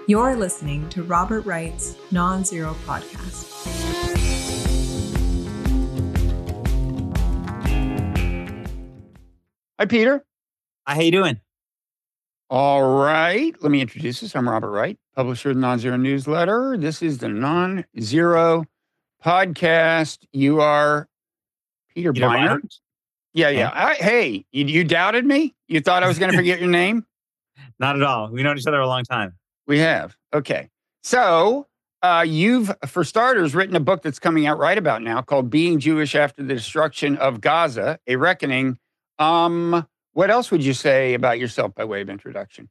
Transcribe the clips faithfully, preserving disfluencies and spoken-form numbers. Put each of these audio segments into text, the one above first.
You're listening to Robert Wright's Non-Zero Podcast. Hi, Peter. Hi, how you doing? All right. Let me introduce us. I'm Robert Wright, publisher of the Non-Zero Newsletter. This is the Non-Zero Podcast. You are Peter, Peter Beinart. Beinart? Yeah, yeah. I, hey, you, you doubted me? You thought I was going to forget your name? Not at all. We've known each other a long time. We have. Okay. So uh, you've, for starters, written a book that's coming out right about now called Being Jewish After the Destruction of Gaza, A Reckoning. Um, what else would you say about yourself by way of introduction?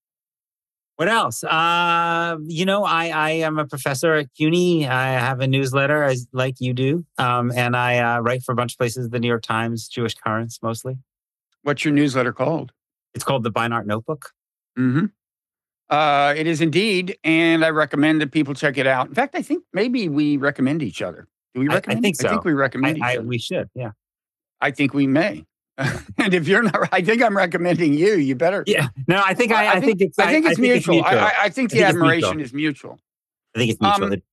What else? Uh, you know, I, I am a professor at CUNY. I have a newsletter as like you do. Um, and I uh, write for a bunch of places, the New York Times, Jewish Currents mostly. What's your newsletter called? It's called the Beinart Notebook. Mm-hmm. Uh, it is indeed, and I recommend that people check it out. In fact, I think maybe we recommend each other. Do we recommend? I, I think so. I think we recommend I, each I, other. We should, yeah. I think we may. And if you're not, I think I'm recommending you. You better. Yeah. No, I think I, I, I think, think it's. I think it's I, mutual. Think it's mutual. I, I think the I think admiration is mutual. I think it's mutual. Um,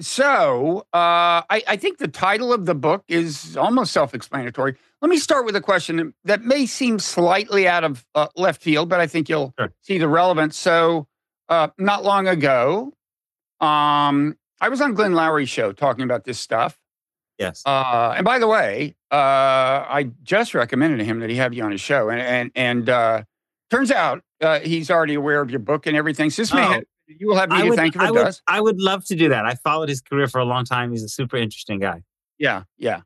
so uh, I, I think the title of the book is almost self-explanatory. Let me start with a question that may seem slightly out of uh, left field, but I think you'll sure. see the relevance. So uh, not long ago, um, I was on Glenn Lowry's show talking about this stuff. Yes. Uh, and by the way, uh, I just recommended to him that he have you on his show, and and and uh, turns out uh, he's already aware of your book and everything. So this may oh, have, you will have me I to would, thank if it I would, does. I would love to do that. I followed his career for a long time. He's a super interesting guy. Yeah, yeah.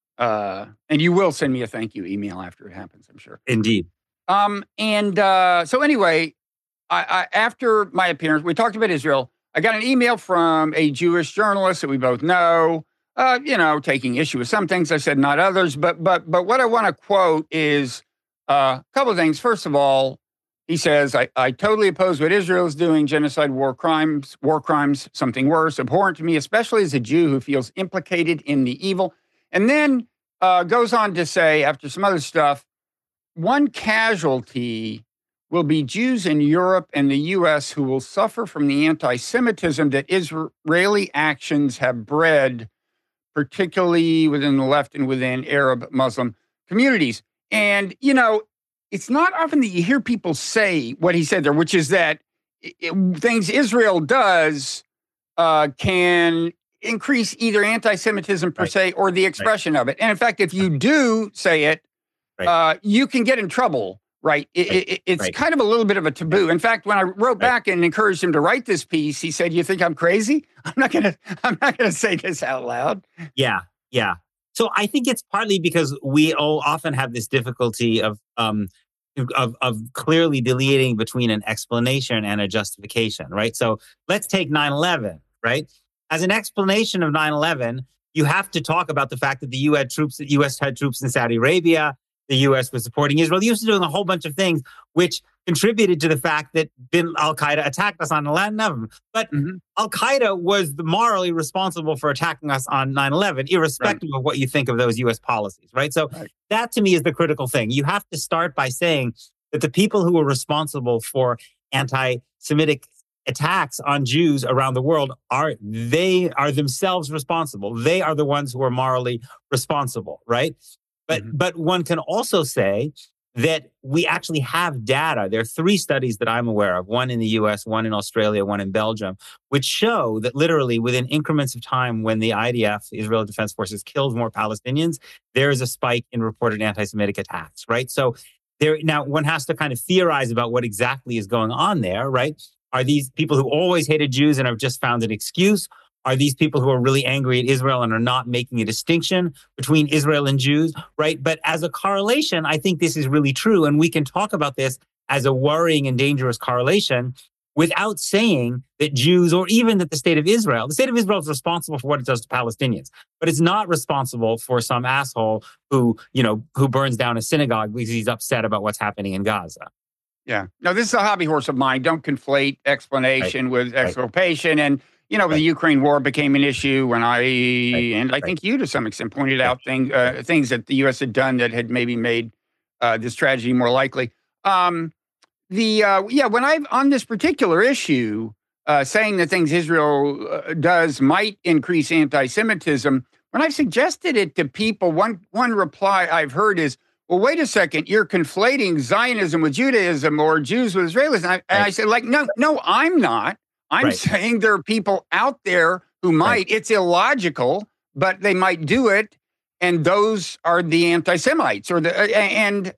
Uh, and you will send me a thank you email after it happens, I'm sure. Indeed. Um, and uh, so anyway, I, I, after my appearance, we talked about Israel. I got an email from a Jewish journalist that we both know. Uh, you know, taking issue with some things. I said not others, but but but what I want to quote is uh, a couple of things. First of all, he says, I, I totally oppose what Israel is doing, genocide, war crimes, war crimes, something worse, abhorrent to me, especially as a Jew who feels implicated in the evil. And then uh, goes on to say, after some other stuff, one casualty will be Jews in Europe and the U S who will suffer from the anti-Semitism that Israeli actions have bred, particularly within the left and within Arab Muslim communities. And, you know, it's not often that you hear people say what he said there, which is that it, things Israel does uh, can increase either anti-Semitism per right. se or the expression right. of it. And in fact, if you do say it, right. uh, you can get in trouble, right? It, right. It, it's right. kind of a little bit of a taboo. In fact, when I wrote right. back and encouraged him to write this piece, he said, "You think I'm crazy? I'm not gonna. I'm not gonna say this out loud." Yeah, yeah. So I think it's partly because we all often have this difficulty of um, of of clearly delineating between an explanation and a justification, right? So let's take nine eleven, right? As an explanation of nine eleven, you have to talk about the fact that the U S troops, the U S had troops in Saudi Arabia. The U S was supporting Israel. The U S was doing a whole bunch of things which contributed to the fact that bin Al-Qaeda attacked us on nine eleven. But mm-hmm. Al-Qaeda was morally responsible for attacking us on nine eleven, irrespective right. of what you think of those U S policies, right? So right. that to me is the critical thing. You have to start by saying that the people who were responsible for anti-Semitic attacks on Jews around the world are, they are themselves responsible. They are the ones who are morally responsible, right? But mm-hmm. but one can also say that we actually have data. There are three studies that I'm aware of, one in the U S, one in Australia, one in Belgium, which show that literally within increments of time when the I D F, Israel Defense Forces, kills more Palestinians, there is a spike in reported anti-Semitic attacks, right? So there now one has to kind of theorize about what exactly is going on there, right? Are these people who always hated Jews and have just found an excuse? Are these people who are really angry at Israel and are not making a distinction between Israel and Jews, right? But as a correlation, I think this is really true. And we can talk about this as a worrying and dangerous correlation without saying that Jews or even that the state of Israel, the state of Israel is responsible for what it does to Palestinians, but it's not responsible for some asshole who, you know, who burns down a synagogue because he's upset about what's happening in Gaza. Yeah. No, this is a hobby horse of mine. Don't conflate explanation right. with exculpation. Right. And, you know, right. the Ukraine war became an issue when I, right. and I right. think you to some extent pointed out thing, uh, things that the U S had done that had maybe made uh, this tragedy more likely. Um, the, uh, yeah, when I've, on this particular issue, uh, saying the things Israel uh, does might increase anti-Semitism. When I've suggested it to people, one one reply I've heard is, well, wait a second, you're conflating Zionism with Judaism or Jews with Israelis. And I, right. and I said, like, no, no, I'm not. I'm right. saying there are people out there who might. Right. It's illogical, but they might do it. And those are the anti-Semites or the, uh, and,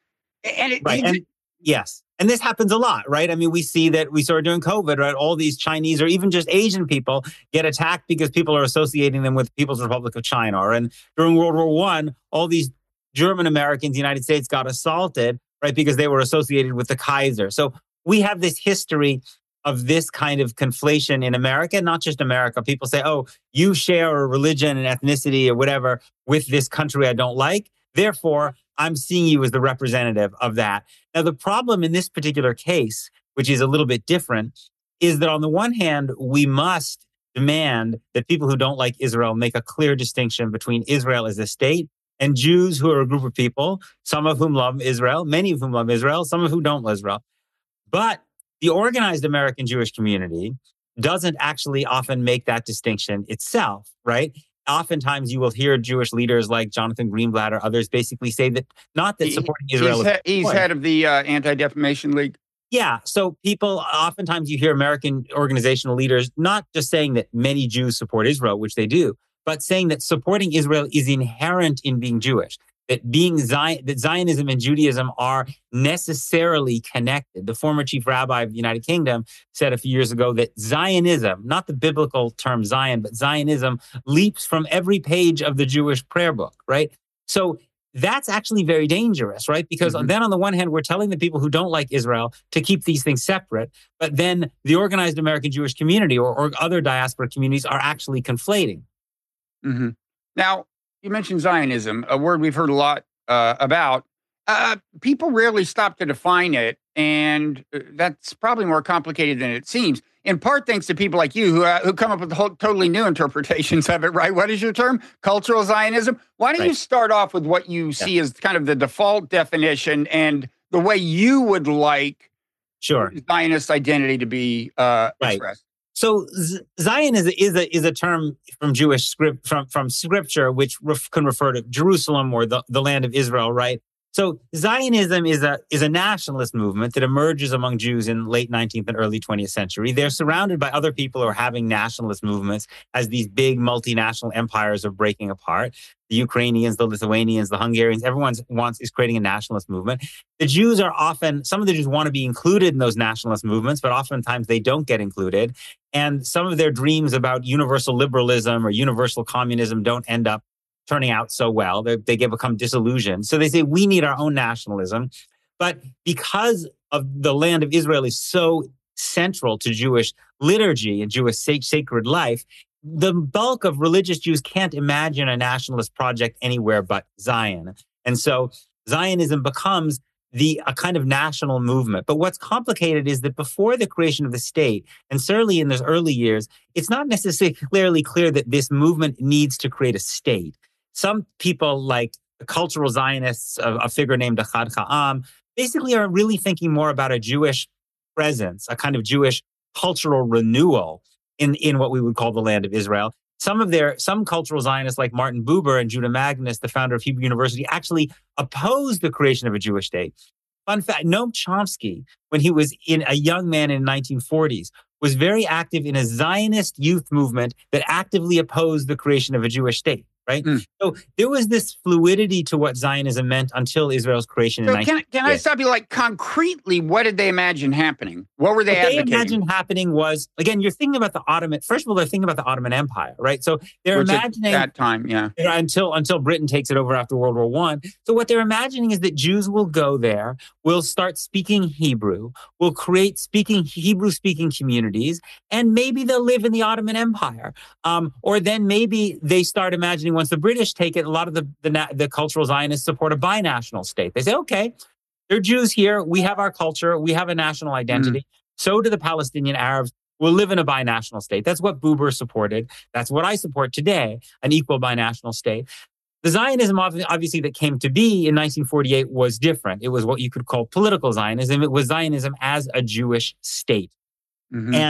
and, it, right. it, and yes. And this happens a lot, right? I mean, we see that we saw during COVID, right? All these Chinese or even just Asian people get attacked because people are associating them with People's Republic of China. Or and during World War One, all these German Americans, United States got assaulted, right? Because they were associated with the Kaiser. So we have this history of this kind of conflation in America, not just America. People say, oh, you share a religion and ethnicity or whatever with this country I don't like. Therefore, I'm seeing you as the representative of that. Now, the problem in this particular case, which is a little bit different, is that on the one hand, we must demand that people who don't like Israel make a clear distinction between Israel as a state and Jews who are a group of people, some of whom love Israel, many of whom love Israel, some of whom don't love Israel. But the organized American Jewish community doesn't actually often make that distinction itself, right? Oftentimes you will hear Jewish leaders like Jonathan Greenblatt or others basically say that not that supporting he, Israel he's, is... He, he's head of the uh, Anti-Defamation League. Yeah. So people, oftentimes you hear American organizational leaders not just saying that many Jews support Israel, which they do, but saying that supporting Israel is inherent in being Jewish. That being Zion, that Zionism and Judaism are necessarily connected. The former chief rabbi of the United Kingdom said a few years ago that Zionism, not the biblical term Zion, but Zionism leaps from every page of the Jewish prayer book, right? So that's actually very dangerous, right? Because mm-hmm. then on the one hand, we're telling the people who don't like Israel to keep these things separate, but then the organized American Jewish community or, or other diaspora communities are actually conflating. Mm-hmm. Now, you mentioned Zionism, a word we've heard a lot uh, about. Uh, people rarely stop to define it, and that's probably more complicated than it seems. In part, thanks to people like you who uh, who come up with whole, totally new interpretations of it, right? What is your term? Cultural Zionism? Why don't right. you start off with what you see yeah. as kind of the default definition and the way you would like sure. Zionist identity to be uh, right. expressed? So Z- Zion is a, is a is a term from Jewish script from from scripture, which ref, can refer to Jerusalem or the, the land of Israel, right? So Zionism is a is a nationalist movement that emerges among Jews in late nineteenth and early twentieth century. They're surrounded by other people who are having nationalist movements as these big multinational empires are breaking apart. The Ukrainians, the Lithuanians, the Hungarians, everyone wants is creating a nationalist movement. The Jews are often, some of the Jews want to be included in those nationalist movements, but oftentimes they don't get included. And some of their dreams about universal liberalism or universal communism don't end up turning out so well. They, they get become disillusioned. So they say, we need our own nationalism. But because of the land of Israel is so central to Jewish liturgy and Jewish sacred life, the bulk of religious Jews can't imagine a nationalist project anywhere but Zion. And so Zionism becomes the a kind of national movement. But what's complicated is that before the creation of the state, and certainly in those early years, it's not necessarily clearly clear that this movement needs to create a state. Some people, like the cultural Zionists, a, a figure named Achad Ha'am, basically are really thinking more about a Jewish presence, a kind of Jewish cultural renewal in, in what we would call the land of Israel. Some of their, some cultural Zionists like Martin Buber and Judah Magnus, the founder of Hebrew University, actually opposed the creation of a Jewish state. Fun fact, Noam Chomsky, when he was in a young man in the nineteen forties, was very active in a Zionist youth movement that actively opposed the creation of a Jewish state. Right. Mm. So there was this fluidity to what Zionism meant until Israel's creation so in can, can I stop you? Like, concretely, what did they imagine happening? What were they what advocating? they imagined happening was, again, you're thinking about the Ottoman. First of all, they're thinking about the Ottoman Empire, right? So they're Which imagining at that time, yeah, until until Britain takes it over after World War One. So what they're imagining is that Jews will go there, will start speaking Hebrew, will create speaking Hebrew-speaking communities, and maybe they'll live in the Ottoman Empire. Um, or then maybe they start imagining, once the British take it, a lot of the, the, the cultural Zionists support a binational state. They say, okay, they're Jews here. We have our culture. We have a national identity. Mm. So do the Palestinian Arabs. We'll live in a binational state. That's what Buber supported. That's what I support today, an equal binational state. The Zionism, obviously, that came to be in nineteen forty-eight was different. It was what you could call political Zionism. It was Zionism as a Jewish state. Mm-hmm. And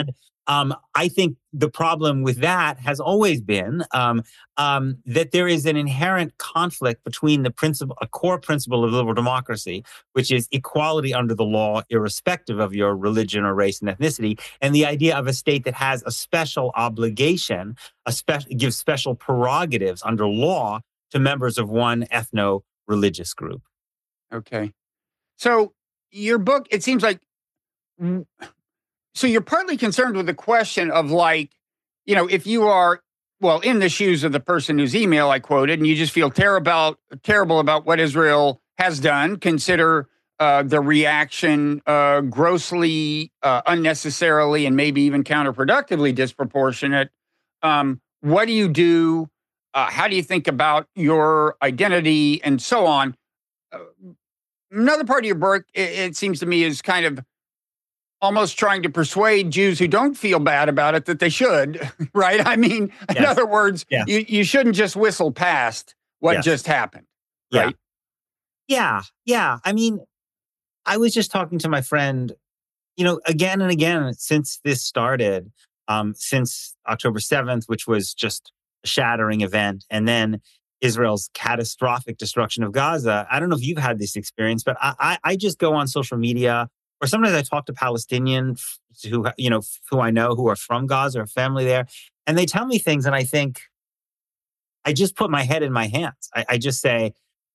Um, I think the problem with that has always been um, um, that there is an inherent conflict between the principle, a core principle of liberal democracy, which is equality under the law, irrespective of your religion or race and ethnicity, and the idea of a state that has a special obligation, a special gives special prerogatives under law to members of one ethno-religious group. Okay. So your book, it seems like, so you're partly concerned with the question of like, you know, if you are, well, in the shoes of the person whose email I quoted, and you just feel terrible, terrible about what Israel has done, consider uh, the reaction uh, grossly, uh, unnecessarily, and maybe even counterproductively disproportionate. Um, what do you do? Uh, how do you think about your identity and so on? Uh, another part of your book, it, it seems to me, is kind of almost trying to persuade Jews who don't feel bad about it that they should, right? I mean, yes. in other words, yes. you, you shouldn't just whistle past what yes. just happened, right? Yeah. yeah, yeah. I mean, I was just talking to my friend, you know, again and again, since this started, um, since October seventh, which was just a shattering event, and then Israel's catastrophic destruction of Gaza. I don't know if you've had this experience, but I, I, I just go on social media, or sometimes I talk to Palestinians who, you know, who I know who are from Gaza or family there, and they tell me things, and I think, I just put my head in my hands. I, I just say,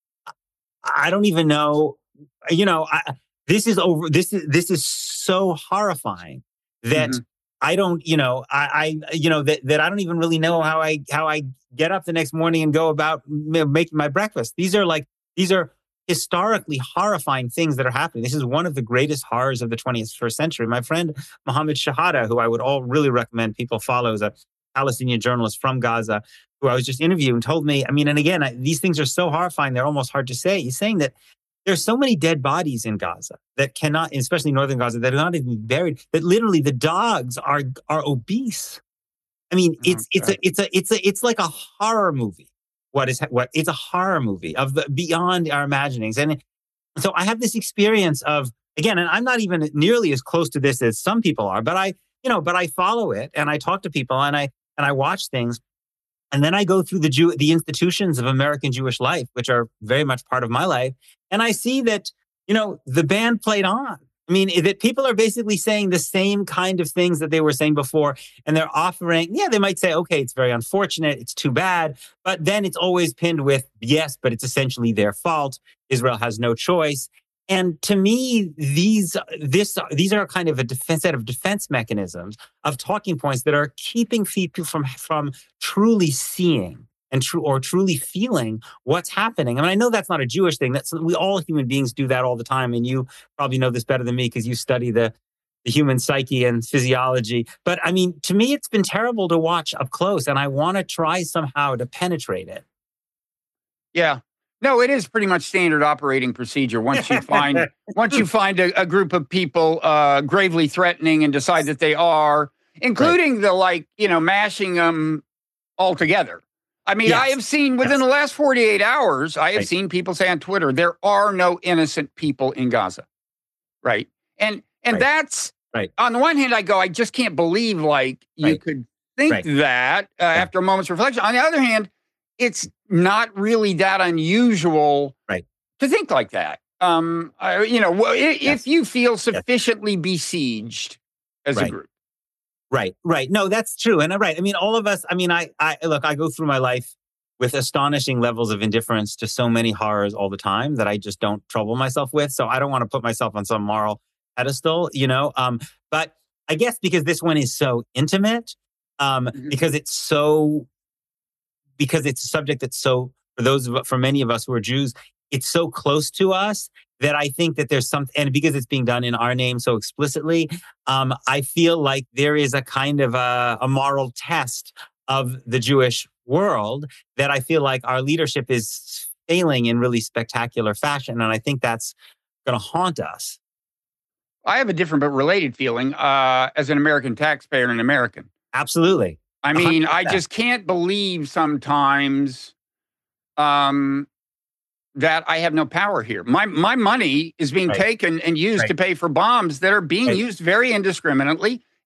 I don't even know, you know, I, this is over. This is this is so horrifying that mm-hmm. I don't, you know, I, I, you know, that that I don't even really know how I how I get up the next morning and go about making my breakfast. These are like these are. historically horrifying things that are happening. This is one of the greatest horrors of the twenty-first century. My friend Mohammed Shahada, who I would all really recommend people follow, is a Palestinian journalist from Gaza, who I was just interviewing, told me, I mean, and again, I, these things are so horrifying, they're almost hard to say. He's saying that there's so many dead bodies in Gaza that cannot, especially northern Gaza, that are not even buried, that literally the dogs are are obese. I mean, it's oh, it's a it's a it's a it's like a horror movie. What is what? It's a horror movie of the beyond our imaginings, and so I have this experience of again, and I'm not even nearly as close to this as some people are, but I, you know, but I follow it and I talk to people and I and I watch things, and then I go through the Jew the institutions of American Jewish life, which are very much part of my life, and I see that you know the band played on. I mean, that people are basically saying the same kind of things that they were saying before. And they're offering, yeah, they might say, okay, it's very unfortunate. It's too bad. But then it's always pinned with, yes, but it's essentially their fault. Israel has no choice. And to me, these this these are kind of a defense, set of defense mechanisms of talking points that are keeping people from, from truly seeing and true or truly feeling what's happening. I mean, I know that's not a Jewish thing. That's we all human beings do that all the time, and you probably know this better than me because you study the, the human psyche and physiology. But I mean, to me, it's been terrible to watch up close, and I want to try somehow to penetrate it. Yeah, no, it is pretty much standard operating procedure. Once you find once you find a, a group of people uh, gravely threatening and decide that they are, including right. the like, you know, mashing them all together. I mean, yes. I have seen within yes. the last forty-eight hours, I have right. seen people say on Twitter, there are no innocent people in Gaza. Right. And and right. that's right. on the one hand, I go, I just can't believe like you right. could think right. that uh, yeah. after a moment's reflection. On the other hand, it's not really that unusual right. to think like that. Um, uh, you know, if, yes. if you feel sufficiently yes. besieged as right. a group. Right, right. No, that's true. And right. I mean, all of us, I mean, I, I look, I go through my life with astonishing levels of indifference to so many horrors all the time that I just don't trouble myself with. So I don't want to put myself on some moral pedestal, you know? Um, but I guess because this one is so intimate, um, mm-hmm. because it's so, because it's a subject that's so, for those of, for many of us who are Jews, it's so close to us that I think that there's something, and because it's being done in our name so explicitly, um, I feel like there is a kind of a, a moral test of the Jewish world that I feel like our leadership is failing in really spectacular fashion. And I think that's going to haunt us. I have a different but related feeling uh, as an American taxpayer and an American. Absolutely. I mean, one hundred percent. I just can't believe sometimes um, that I have no power here. My my money is being right. taken and used right. to pay for bombs that are being right. used very indiscriminately. Right.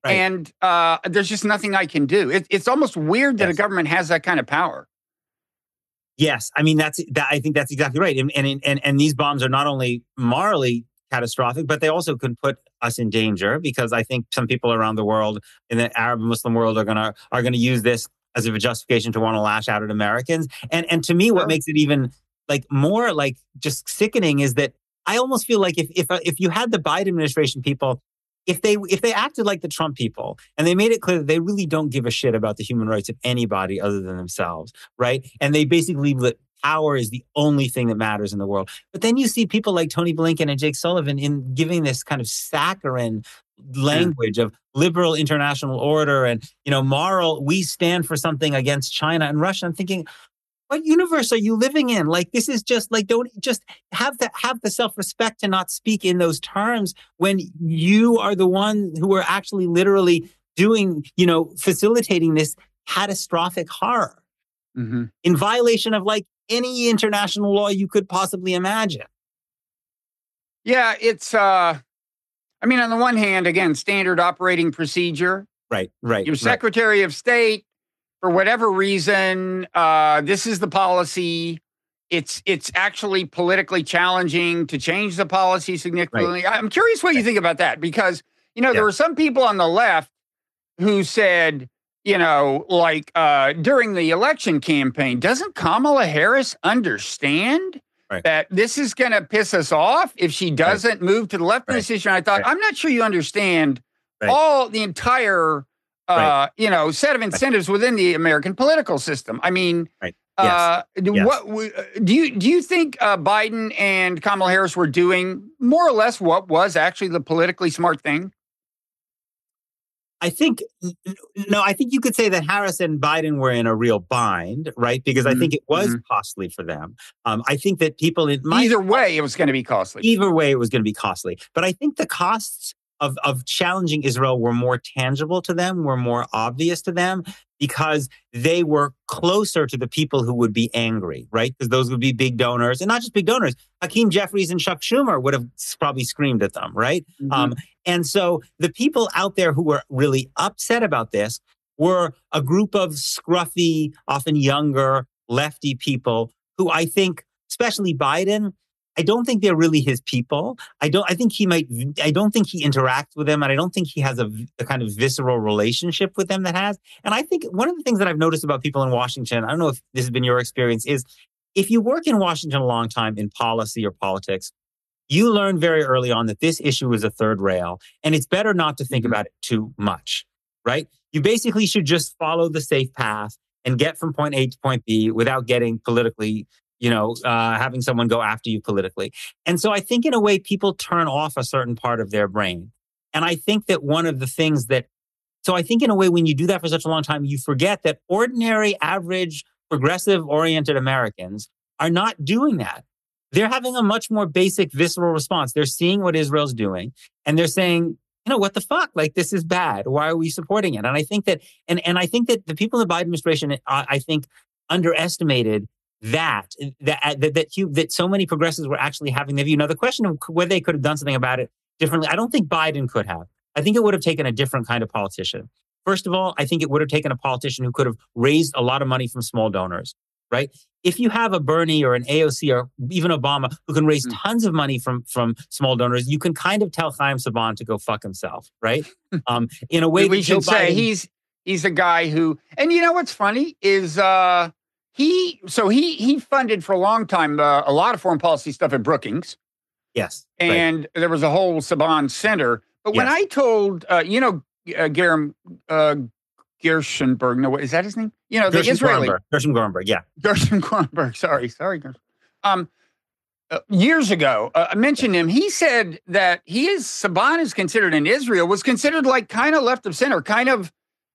Right. and uh, there's just nothing I can do. It, it's almost weird that Yes. a government has that kind of power. Yes, I mean that's that. I think that's exactly right. And and and and these bombs are not only morally catastrophic, but they also can put us in danger because I think some people around the world in the Arab and Muslim world are gonna are gonna use this as a justification to want to lash out at Americans. And and to me, what Sure. makes it even like more like just sickening is that I almost feel like if if if you had the Biden administration people. If they if they acted like the Trump people and they made it clear that they really don't give a shit about the human rights of anybody other than themselves, right? And they basically believe that power is the only thing that matters in the world. But then you see people like Tony Blinken and Jake Sullivan in giving this kind of saccharine language of liberal international order and, you know, moral, we stand for something against China and Russia. I'm thinking, what universe are you living in? Like, this is just like, don't just have the, have the self-respect to not speak in those terms when you are the one who are actually literally doing, you know, facilitating this catastrophic horror Mm-hmm. in violation of like any international law you could possibly imagine. Yeah, it's, uh, I mean, on the one hand, again, standard operating procedure. Right, right. Your right. Secretary of State, for whatever reason, uh, this is the policy. It's it's actually politically challenging to change the policy significantly. Right. I'm curious what you think about that because, you know, yeah. there were some people on the left who said, you know, like uh, during the election campaign, doesn't Kamala Harris understand right. that this is going to piss us off if she doesn't right. move to the left of right. this issue? And I thought, right. I'm not sure you understand right. all the entire Uh, right. you know, set of incentives right. within the American political system. I mean, right. yes. uh, yes. what do you do? You think uh, Biden and Kamala Harris were doing more or less what was actually the politically smart thing? I think no. I think you could say that Harris and Biden were in a real bind, right? Because I mm-hmm. think it was mm-hmm. costly for them. Um, I think that people in my either way, it was going to be costly. Either way, it was going to be costly. But I think the costs Of, of challenging Israel were more tangible to them, were more obvious to them because they were closer to the people who would be angry, right? Because those would be big donors and not just big donors. Hakeem Jeffries and Chuck Schumer would have probably screamed at them, right? Mm-hmm. Um, and so the people out there who were really upset about this were a group of scruffy, often younger, lefty people who I think, especially Biden, I don't think they're really his people. I don't. I think he might. I don't think he interacts with them, and I don't think he has a, a kind of visceral relationship with them that has. And I think one of the things that I've noticed about people in Washington, I don't know if this has been your experience, is if you work in Washington a long time in policy or politics, you learn very early on that this issue is a third rail, and it's better not to think mm-hmm. about it too much. Right? You basically should just follow the safe path and get from point A to point B without getting politically. You know, uh, having someone go after you politically. And so I think in a way, people turn off a certain part of their brain. And I think that one of the things that, so I think in a way, when you do that for such a long time, you forget that ordinary, average, progressive oriented Americans are not doing that. They're having a much more basic, visceral response. They're seeing what Israel's doing and they're saying, you know, what the fuck? Like, this is bad. Why are we supporting it? And I think that, and, and I think that the people in the Biden administration, I, I think, underestimated That that that that, you, that so many progressives were actually having their view. Now, the question of whether they could have done something about it differently, I don't think Biden could have. I think it would have taken a different kind of politician. First of all, I think it would have taken a politician who could have raised a lot of money from small donors, right? If you have a Bernie or an A O C or even Obama who can raise mm-hmm. tons of money from, from small donors, you can kind of tell Chaim Saban to go fuck himself, right? um, in a way, we, we should Joe say Biden, he's he's a guy who, and you know what's funny is. Uh, He so he he funded for a long time uh, a lot of foreign policy stuff at Brookings. Yes, and right. there was a whole Saban Center. But when yes. I told uh, you know uh, Gershom uh, Gershenberg, no, is that his name? You know, the Gershom Israeli Gorenberg. Gershom Gorenberg, yeah, Gershom Gorenberg. Sorry, sorry. Um, uh, years ago, uh, I mentioned him. He said that he is Saban is considered in Israel was considered like kind of left of center, kind of.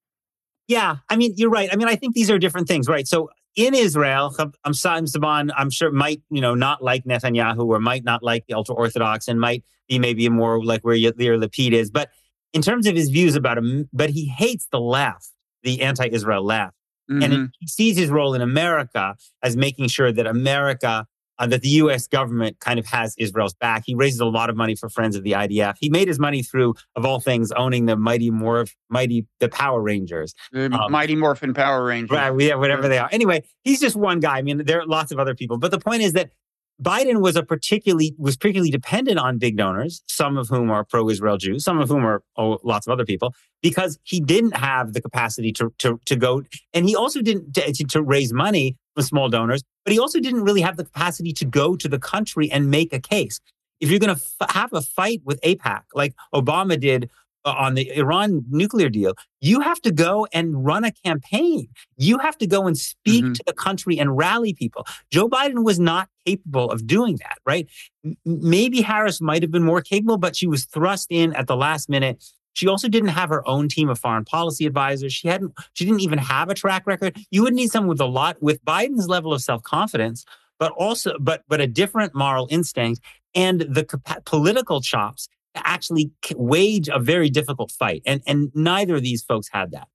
Yeah, I mean, you're right. I mean, I think these are different things, right? So. In Israel, I'm Chaim Saban, I'm sure might, you know, not like Netanyahu or might not like the ultra-Orthodox and might be maybe more like where Yair Lapid is. But in terms of his views about him, but he hates the left, the anti-Israel left. Mm-hmm. And it, he sees his role in America as making sure that America uh, that the U S government kind of has Israel's back. He raises a lot of money for Friends of the I D F. He made his money through, of all things, owning the Mighty Morph, Mighty the Power Rangers, The um, Mighty Morphin Power Rangers. right? Yeah, whatever they are. Anyway, he's just one guy. I mean, there are lots of other people, but the point is that Biden was a particularly was particularly dependent on big donors, some of whom are pro-Israel Jews, some of whom are oh, lots of other people, because he didn't have the capacity to to to go, and he also didn't to, to raise money from small donors, but he also didn't really have the capacity to go to the country and make a case. If you're going to f- have a fight with AIPAC, like Obama did uh, on the Iran nuclear deal, you have to go and run a campaign. You have to go and speak Mhm. to the country and rally people. Joe Biden was not capable of doing that, right? M- Maybe Harris might have been more capable, but she was thrust in at the last minute. She also didn't have her own team of foreign policy advisors. She hadn't, she didn't even have a track record. You would need someone with a lot, with Biden's level of self-confidence, but also, but, but a different moral instinct and the capa- political chops to actually c- wage a very difficult fight. And, and neither of these folks had that.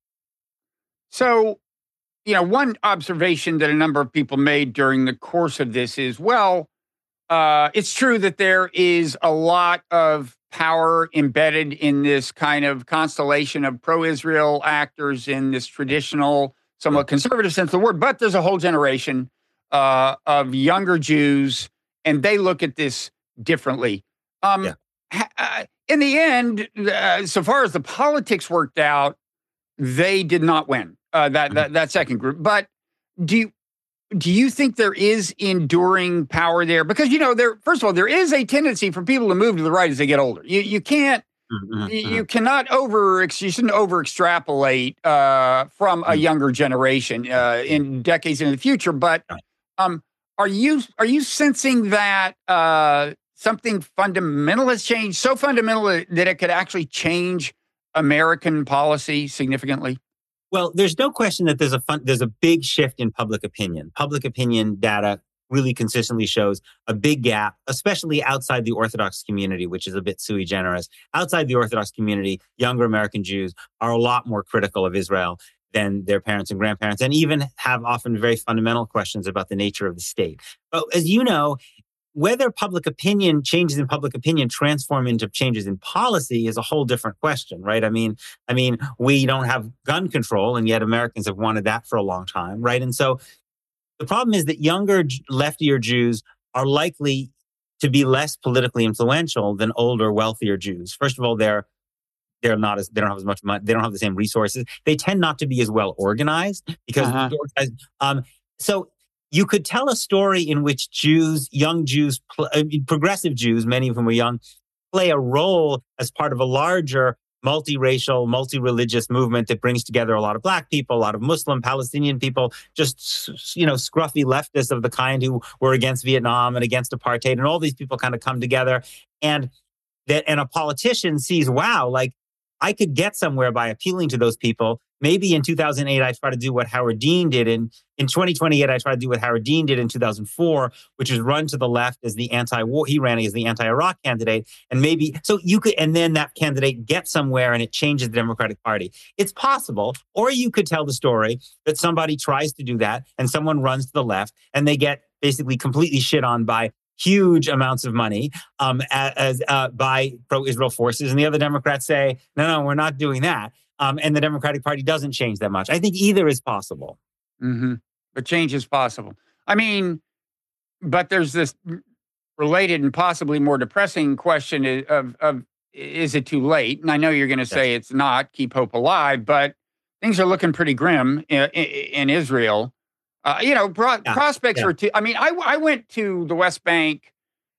So, you know, one observation that a number of people made during the course of this is, well, uh, it's true that there is a lot of power embedded in this kind of constellation of pro-Israel actors in this traditional, somewhat conservative sense of the word, but there's a whole generation uh, of younger Jews, and they look at this differently. Um, Yeah. ha- uh, in the end, uh, so far as the politics worked out, they did not win uh, that, that that second group. But do you, do you think there is enduring power there? Because, you know, there, first of all, there is a tendency for people to move to the right as they get older. You you can't, Mhm, you mhm. cannot over, you shouldn't over extrapolate uh, from a Mm. younger generation uh, in decades into the future. But Right. um, are you are you sensing that uh, something fundamental has changed, so fundamental that it could actually change American policy significantly? Well, there's no question that there's a fun, there's a big shift in public opinion. Public opinion data really consistently shows a big gap, especially outside the Orthodox community, which is a bit sui generis. Outside the Orthodox community, younger American Jews are a lot more critical of Israel than their parents and grandparents, and even have often very fundamental questions about the nature of the state. But as you know, whether public opinion, changes in public opinion transform into changes in policy is a whole different question, right? I mean, I mean, we don't have gun control, and yet Americans have wanted that for a long time, right? And so the problem is that younger, J- leftier Jews are likely to be less politically influential than older, wealthier Jews. First of all, they're they're not as they don't have as much money. They don't have the same resources. They tend not to be as well organized because Uh-huh. um, so you could tell a story in which Jews, young Jews, pl- I mean, progressive Jews, many of whom are young, play a role as part of a larger multiracial, multi-religious movement that brings together a lot of Black people, a lot of Muslim, Palestinian people, just, you know, scruffy leftists of the kind who were against Vietnam and against apartheid. And all these people kind of come together, and that, and a politician sees, wow, like I could get somewhere by appealing to those people. Maybe in two thousand eight, I try to do what Howard Dean did. In, in twenty twenty-eight, I try to do what Howard Dean did in two thousand four, which is run to the left as the anti-war. He ran as the anti-Iraq candidate. And maybe, so you could, and then that candidate gets somewhere and it changes the Democratic Party. It's possible. Or you could tell the story that somebody tries to do that and someone runs to the left and they get basically completely shit on by huge amounts of money um, as uh, by pro-Israel forces. And the other Democrats say, no, no, we're not doing that. Um, and the Democratic Party doesn't change that much. I think either is possible. Mm-hmm. But change is possible. I mean, but there's this related and possibly more depressing question i- of, of is it too late? And I know you're going to say it's not, keep hope alive, but things are looking pretty grim in, in, in Israel. Uh, you know, pro- Yeah, prospects yeah. are too, I mean, I, I went to the West Bank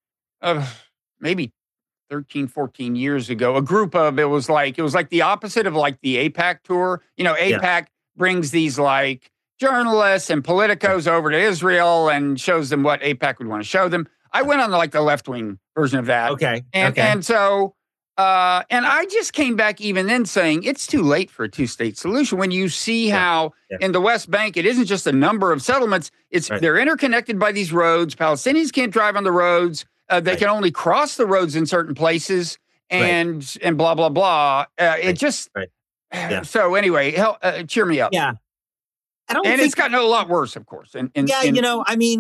of maybe thirteen, fourteen years ago, a group of, it was like, it was like the opposite of like the AIPAC tour. You know, Yeah. AIPAC brings these like journalists and politicos over to Israel and shows them what AIPAC would want to show them. I went on like the left-wing version of that. Okay. And, okay. and so, uh, and I just came back even then saying it's too late for a two-state solution when you see Yeah. how Yeah. in the West Bank, it isn't just a number of settlements. It's Right. they're interconnected by these roads. Palestinians can't drive on the roads. Uh, they Right. can only cross the roads in certain places, and and blah blah blah. Uh, it Right. just Right. Yeah. so anyway. Help, uh, cheer me up. yeah. I don't And think it's gotten a lot worse, of course. And, and, Yeah, and you know, I mean,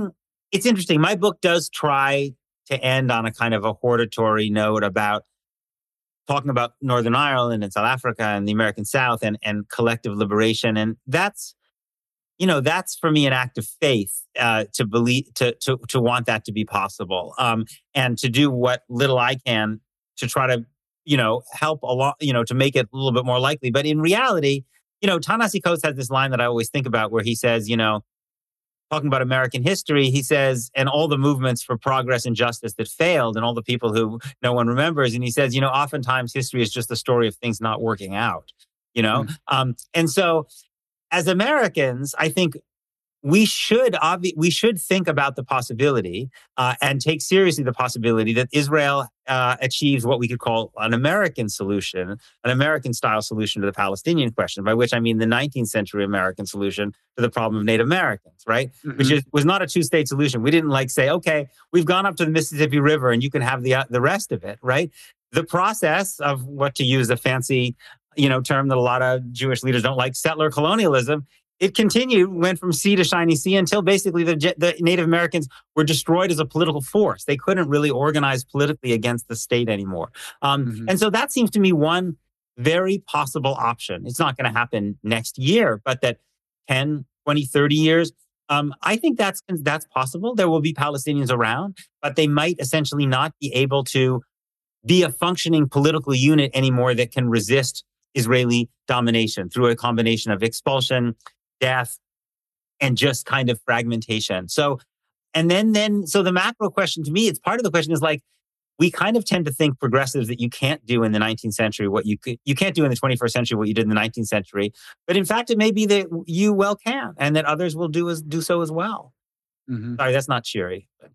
it's interesting. My book does try to end on a kind of a hortatory note about talking about Northern Ireland and South Africa and the American South and, and collective liberation. And that's, you know, that's for me an act of faith uh, to believe, to, to, to want that to be possible, um, and to do what little I can to try to, you know, help a lot, you know, to make it a little bit more likely. But in reality, you know, Ta-Nehisi Coates has this line that I always think about where he says, you know, talking about American history, he says, and all the movements for progress and justice that failed and all the people who no one remembers. And he says, you know, oftentimes history is just a story of things not working out, you know? Mm. Um, and so as Americans, I think we should obvi- we should think about the possibility uh, and take seriously the possibility that Israel uh, achieves what we could call an American solution, an American-style solution to the Palestinian question, by which I mean the nineteenth century American solution to the problem of Native Americans, right? Mm-hmm. Which is, was not a two-state solution. We didn't like say, okay, we've gone up to the Mississippi River and you can have the uh, the rest of it, right? The process of what, to use a fancy, you know, term that a lot of Jewish leaders don't like, settler colonialism. It continued, went from sea to shiny sea until basically the, the Native Americans were destroyed as a political force. They couldn't really organize politically against the state anymore. Um, mm-hmm. And so that seems to me one very possible option. It's not going to happen next year, but that ten, twenty, thirty years, um, I think that's that's possible. There will be Palestinians around, but they might essentially not be able to be a functioning political unit anymore that can resist Israeli domination through a combination of expulsion, death, and just kind of fragmentation. So, and then, then, so the macro question to me, it's part of the question is like, we kind of tend to think progressives that you can't do in the nineteenth century what you could, you can't do in the twenty-first century what you did in the nineteenth century. But in fact, it may be that you well can, and that others will do as do so as well. Mm-hmm. Sorry, that's not cheery. But.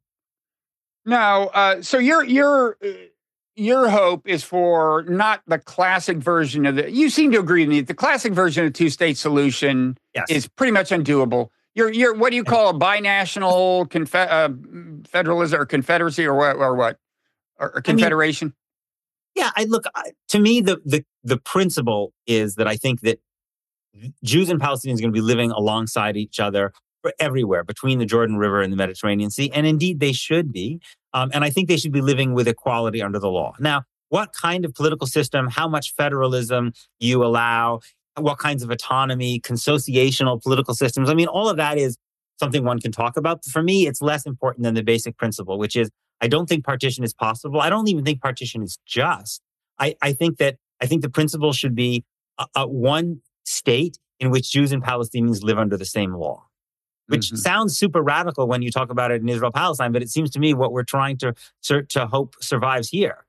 No, uh, so you're you're. Uh... Your hope is for not the classic version of the, you seem to agree with me, the classic version of the two-state solution yes. is pretty much undoable. You're, you're, what do you call a binational confe- uh, federalism or confederacy or what, or what? Or, or confederation? I mean, yeah, I look, to me, the, the, the principle is that I think that Jews and Palestinians are going to be living alongside each other everywhere between the Jordan River and the Mediterranean Sea. And indeed, they should be. Um, and I think they should be living with equality under the law. Now, what kind of political system, how much federalism you allow, what kinds of autonomy, consociational political systems, I mean, all of that is something one can talk about. For me, it's less important than the basic principle, which is I don't think partition is possible. I don't even think partition is just. I, I think that I think the principle should be a, a one state in which Jews and Palestinians live under the same law. Which mm-hmm. sounds super radical when you talk about it in Israel-Palestine, but it seems to me what we're trying to to hope survives here.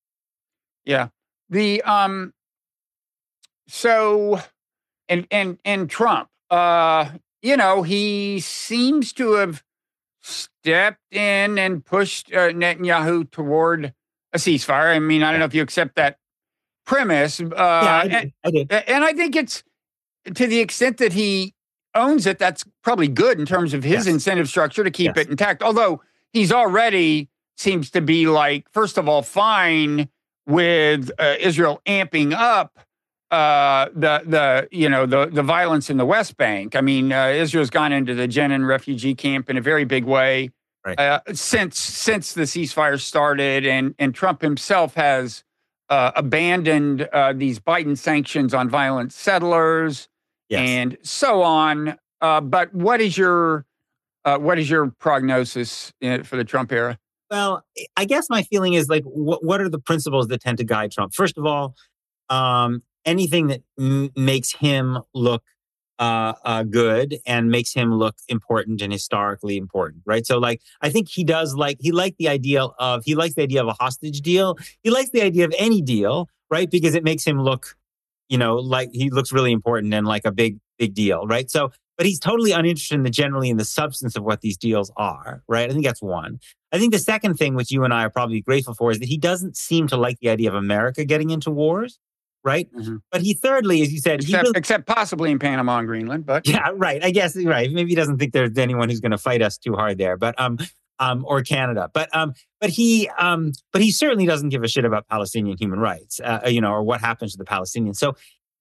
Yeah. The um. So, and and and Trump, uh, you know, he seems to have stepped in and pushed uh, Netanyahu toward a ceasefire. I mean, I don't know if you accept that premise. Uh, yeah, I do. And, I do. And I think it's to the extent that he owns it, that's probably good in terms of his yes. incentive structure to keep yes. it intact. Although he's already seems to be like, first of all, fine with uh, Israel amping up uh, the the you know the the violence in the West Bank. I mean, uh, Israel's gone into the Jenin refugee camp in a very big way right. uh, since since the ceasefire started, and and Trump himself has uh, abandoned uh, these Biden sanctions on violent settlers. Yes. And so on. Uh, but what is your uh, what is your prognosis in, for the Trump era? Well, I guess my feeling is like, what, what are the principles that tend to guide Trump? First of all, um, anything that m- makes him look uh, uh, good and makes him look important and historically important, right? So, like, I think he does like he liked the idea of he likes the idea of a hostage deal. He likes the idea of any deal, right? Because it makes him look. You know, like he looks really important and like a big, big deal, right? So, but he's totally uninterested in the generally in the substance of what these deals are, right? I think that's one. I think the second thing, which you and I are probably grateful for, is that he doesn't seem to like the idea of America getting into wars, right? Mm-hmm. But he thirdly, as you said, except, really, except possibly in Panama and Greenland, but yeah, right. I guess right. Maybe he doesn't think there's anyone who's going to fight us too hard there, but um, um, or Canada, but um, but he um, but he certainly doesn't give a shit about Palestinian human rights, uh, you know, or what happens to the Palestinians. So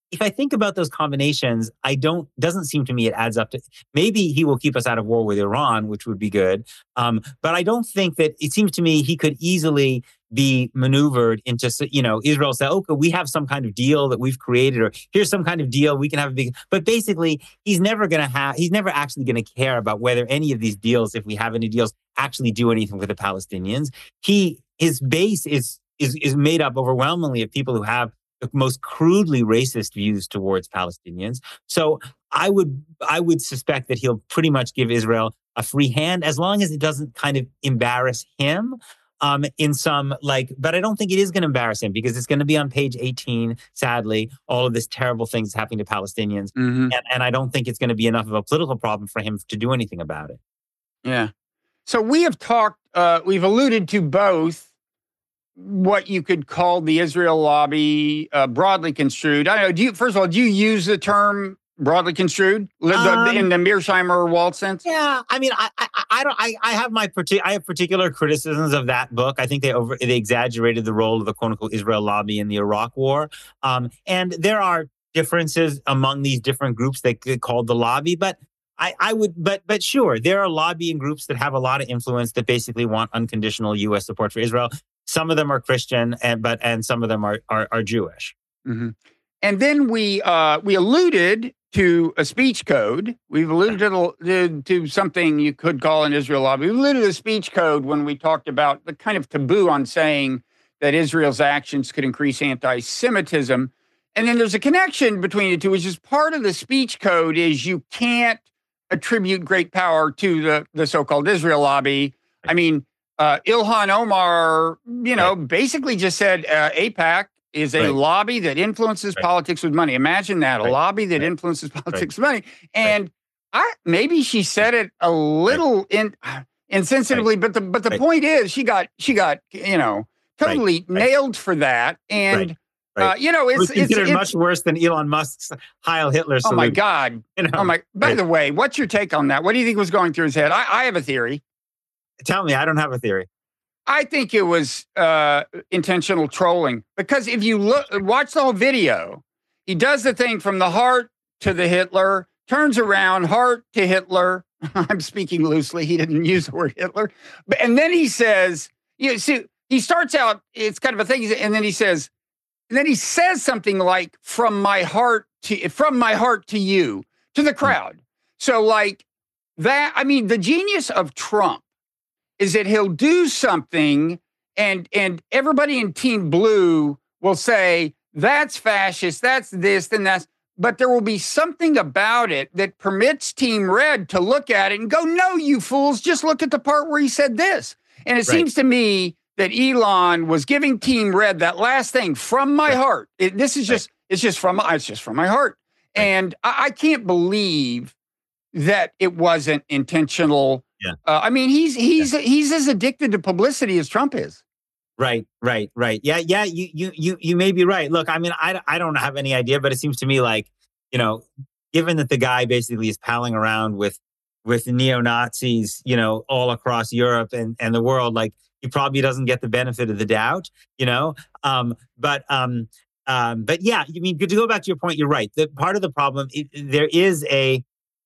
if I think about those combinations, I don't, doesn't seem to me it adds up to, maybe he will keep us out of war with Iran, which would be good. Um, but I don't think that, it seems to me he could easily be maneuvered into, you know, Israel say, okay, we have some kind of deal that we've created, or here's some kind of deal we can have a big, but basically he's never going to have, he's never actually going to care about whether any of these deals, if we have any deals, actually do anything for the Palestinians. He, his base is, is, is made up overwhelmingly of people who have the most crudely racist views towards Palestinians. So I would I would suspect that he'll pretty much give Israel a free hand as long as it doesn't kind of embarrass him um, in some like, but I don't think it is going to embarrass him because it's going to be on page eighteen, sadly, all of this terrible things happening to Palestinians. Mm-hmm. And, and I don't think it's going to be enough of a political problem for him to do anything about it. Yeah. So we have talked, uh, we've alluded to both what you could call the Israel lobby, uh, broadly construed. I don't know. Do you, first of all, do you use the term broadly construed Um, in the Mearsheimer Wald sense? Yeah, I mean, I, I, I don't, I, I have my partic- I have particular criticisms of that book. I think they over, they exaggerated the role of the quote unquote Israel lobby in the Iraq War, um, and there are differences among these different groups that get called the lobby, but. I, I would, but but sure, there are lobbying groups that have a lot of influence that basically want unconditional U S support for Israel. Some of them are Christian, and but and some of them are are, are Jewish. Mm-hmm. And then we uh, we alluded to a speech code. We've alluded to, to, to something you could call an Israel lobby. We alluded to a speech code when we talked about the kind of taboo on saying that Israel's actions could increase anti-Semitism. And then there's a connection between the two, which is part of the speech code is you can't attribute great power to the, the so-called Israel lobby. I mean, uh, Ilhan Omar, you know, right. basically just said uh, AIPAC is a right. lobby that influences right. politics with money. Imagine that, right. a lobby that right. influences politics right. with money. And right. I maybe she said it a little right. in, insensitively, right. but the but the right. point is she got she got you know totally right. nailed for that. And right. Right. Uh, you know, it's, it was considered it's, much it's, worse than Elon Musk's Heil Hitler salute. Oh my God! You know, oh my! By right. the way, what's your take on that? What do you think was going through his head? I, I have a theory. Tell me, I don't have a theory. I think it was uh, intentional trolling because if you look, watch the whole video, he does the thing from the heart to the Hitler, turns around, heart to Hitler. I'm speaking loosely. He didn't use the word Hitler, but and then he says, you see, he starts out. It's kind of a thing, and then he says. And then he says something like, from my heart to, from my heart to you, to the crowd. So like that, I mean, the genius of Trump is that he'll do something and, and everybody in Team Blue will say, that's fascist, that's this, and that's, but there will be something about it that permits Team Red to look at it and go, no, you fools, just look at the part where he said this. And it right. seems to me that Elon was giving Team Red that last thing from my right. heart. It, this is just, right. it's just from, it's just from my heart. Right. And I, I can't believe that it wasn't intentional. Yeah. Uh, I mean, he's, he's, yeah. he's as addicted to publicity as Trump is. Right, right, right. Yeah, yeah, you, you, you, you may be right. Look, I mean, I, I don't have any idea, but it seems to me like, you know, given that the guy basically is palling around with, with neo-Nazis, you know, all across Europe and, and the world, like, he probably doesn't get the benefit of the doubt, you know. Um, but um, um, but yeah, I mean, to go back to your point, you're right. The part of the problem, it, there is a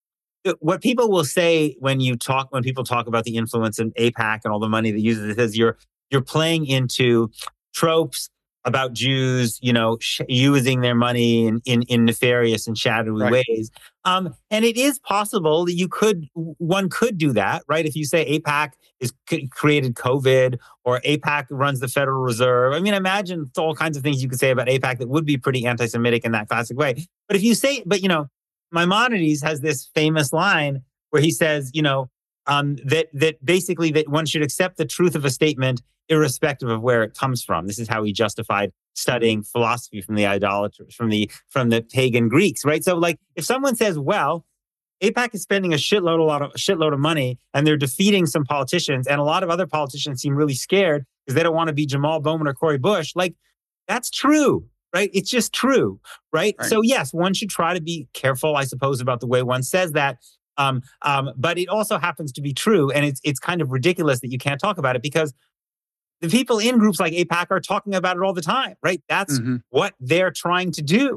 what people will say when you talk when people talk about the influence in AIPAC and all the money they use. It says you're you're playing into tropes about Jews, you know, sh- using their money in, in, in nefarious and shadowy right. ways. Um, and it is possible that you could, one could do that, right? If you say AIPAC is c- created COVID or AIPAC runs the Federal Reserve. I mean, imagine all kinds of things you could say about AIPAC that would be pretty anti-Semitic in that classic way. But if you say, but you know, Maimonides has this famous line where he says, you know, um, that that basically that one should accept the truth of a statement irrespective of where it comes from. This is how he justified studying philosophy from the idolaters, from the from the pagan Greeks, right? So, like, if someone says, "Well, AIPAC is spending a shitload, a lot of a shitload of money, and they're defeating some politicians, and a lot of other politicians seem really scared because they don't want to be Jamal Bowman or Cory Bush," like, that's true, right? It's just true, right? right? So, yes, one should try to be careful, I suppose, about the way one says that. Um, um, but it also happens to be true, and it's it's kind of ridiculous that you can't talk about it because the people in groups like AIPAC are talking about it all the time, right? That's mm-hmm. what they're trying to do.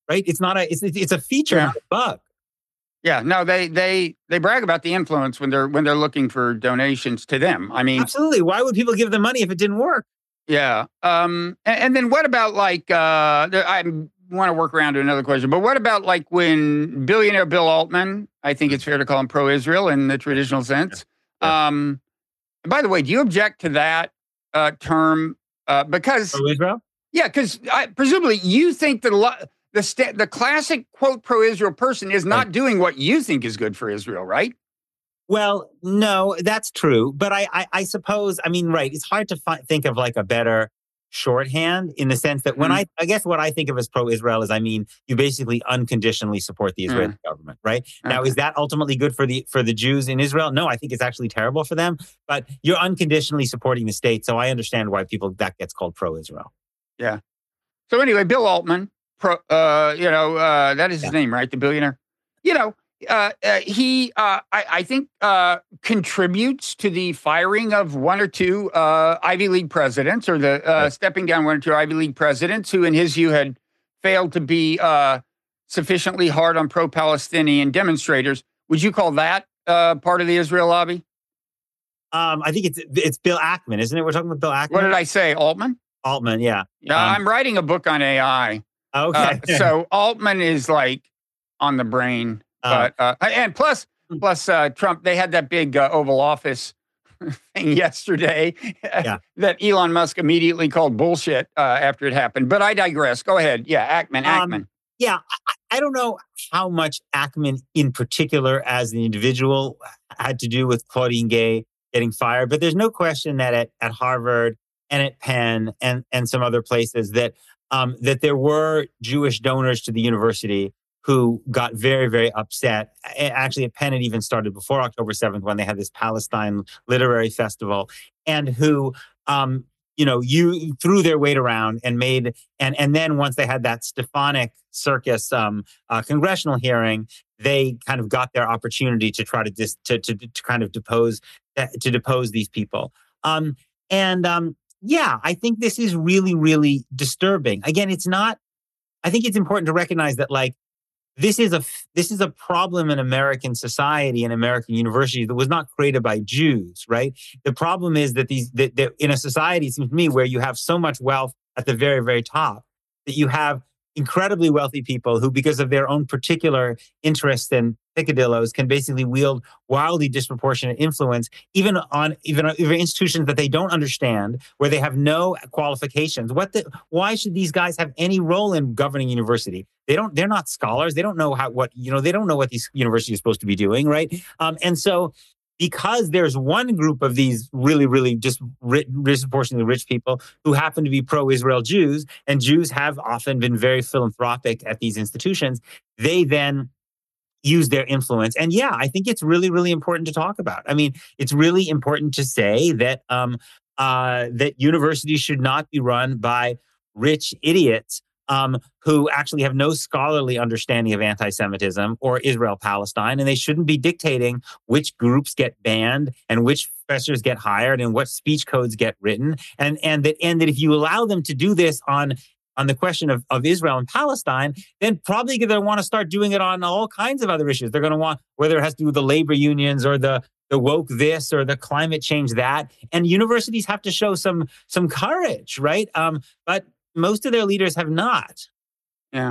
right? It's not a, it's, it's a feature, Yeah. not a bug. Yeah, no, they they they brag about the influence when they're when they're looking for donations to them. I mean, Absolutely. Why would people give them money if it didn't work? yeah. Um, and, and then what about like uh, the, I want to work around to another question, but what about like when billionaire Bill Altman? I think it's fair to call him pro-Israel in the traditional sense. Yeah. Um, by the way, do you object to that uh, term? Uh, because Pro-Israel? yeah, because presumably you think that a lot. The st- the classic quote pro-Israel person is not Right. doing what you think is good for Israel, right? Well, no, that's true. But I, I, I suppose, I mean, right, it's hard to fi- think of like a better shorthand in the sense that when Mhm. I, I guess what I think of as pro-Israel is, I mean, you basically unconditionally support the Israeli Mm. government, right? Now, Okay. is that ultimately good for the for the Jews in Israel? No, I think it's actually terrible for them. But you're unconditionally supporting the state, so I understand why people that gets called pro-Israel. Yeah. So anyway, Bill Altman, pro, uh, you know, uh, that is his Yeah. name, right? The billionaire. You know, uh, uh, he, uh, I, I think, uh, contributes to the firing of one or two uh, Ivy League presidents, or the uh, Right. stepping down one or two Ivy League presidents who, in his view, had failed to be uh, sufficiently hard on pro-Palestinian demonstrators. Would you call that uh, part of the Israel lobby? Um, I think it's it's Bill Ackman, isn't it? We're talking about Bill Ackman. What did I say? Altman? Altman, yeah. Yeah, Um, I'm writing a book on A I. Uh, okay. so Altman is like on the brain, Uh, but uh, and plus plus uh, Trump, they had that big uh, Oval Office thing yesterday Yeah. that Elon Musk immediately called bullshit uh, after it happened. But I digress. Go ahead. Yeah, Ackman, Um, Ackman. Yeah, I, I don't know how much Ackman in particular as an individual had to do with Claudine Gay getting fired, but there's no question that at, at Harvard and at Penn and, and some other places that um, that there were Jewish donors to the university who got very, very upset. A- Actually, at Penn, it even started before October seventh when they had this Palestine Literary Festival, and who um, you know, you threw their weight around and made, and and then once they had that Stefanik circus um, uh, congressional hearing, they kind of got their opportunity to try to dis, to, to to kind of depose to depose these people. Um, and um, yeah, I think this is really, really disturbing. Again, it's not. I think it's important to recognize that, like, this is a this is a problem in American society and American universities that was not created by Jews, right? The problem is that these that, that in a society, it seems to me, where you have so much wealth at the very, very top, that you have incredibly wealthy people who, because of their own particular interests and picadillos, can basically wield wildly disproportionate influence, even on even, even institutions that they don't understand, where they have no qualifications. What the? Why should these guys have any role in governing university? They don't. They're not scholars. They don't know how what you know. They don't know what these universities are supposed to be doing, right? Um, and so, because there's one group of these really, really just rich, disproportionately rich people who happen to be pro-Israel Jews, and Jews have often been very philanthropic at these institutions, they then use their influence. And yeah, I think it's really, really important to talk about. I mean, it's really important to say that um, uh, that universities should not be run by rich idiots um, who actually have no scholarly understanding of anti-Semitism or Israel-Palestine, and they shouldn't be dictating which groups get banned and which professors get hired and what speech codes get written. And and that and that if you allow them to do this on on the question of, of Israel and Palestine, then probably they're going to want to start doing it on all kinds of other issues. They're going to want, whether it has to do with the labor unions or the the woke this or the climate change that. And universities have to show some some courage, right? Um, but most of their leaders have not. Yeah.